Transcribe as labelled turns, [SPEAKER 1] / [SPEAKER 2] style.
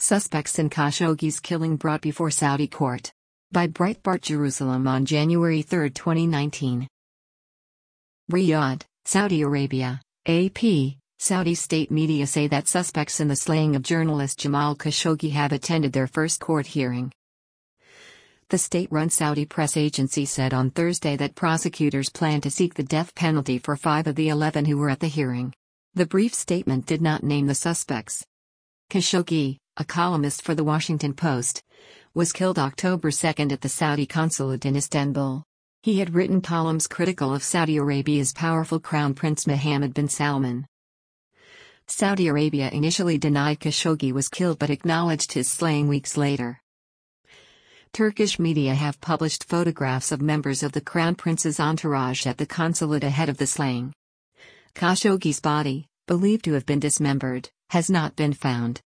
[SPEAKER 1] Suspects in Khashoggi's killing brought before Saudi court. By Breitbart Jerusalem on January 3, 2019. Riyadh, Saudi Arabia, AP. Saudi state media say that suspects in the slaying of journalist Jamal Khashoggi have attended their first court hearing. The state-run Saudi press agency said on Thursday that prosecutors plan to seek the death penalty for 5 of the 11 who were at the hearing. The brief statement did not name the suspects. Khashoggi, a columnist for The Washington Post, was killed October 2 at the Saudi consulate in Istanbul. He had written columns critical of Saudi Arabia's powerful Crown Prince Mohammed bin Salman. Saudi Arabia initially denied Khashoggi was killed but acknowledged his slaying weeks later. Turkish media have published photographs of members of the Crown Prince's entourage at the consulate ahead of the slaying. Khashoggi's body, believed to have been dismembered, has not been found.